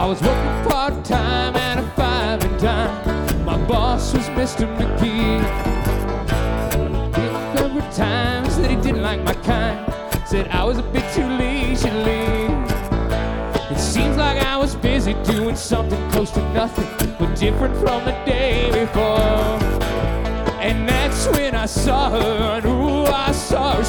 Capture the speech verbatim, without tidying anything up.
I was working part-time at a five and dime. My boss was Mister McGee. There were times that he didn't like my kind, said I was a bit too leisurely. It seems like I was busy doing something close to nothing, but different from the day before. And that's when I saw her, and ooh, I saw her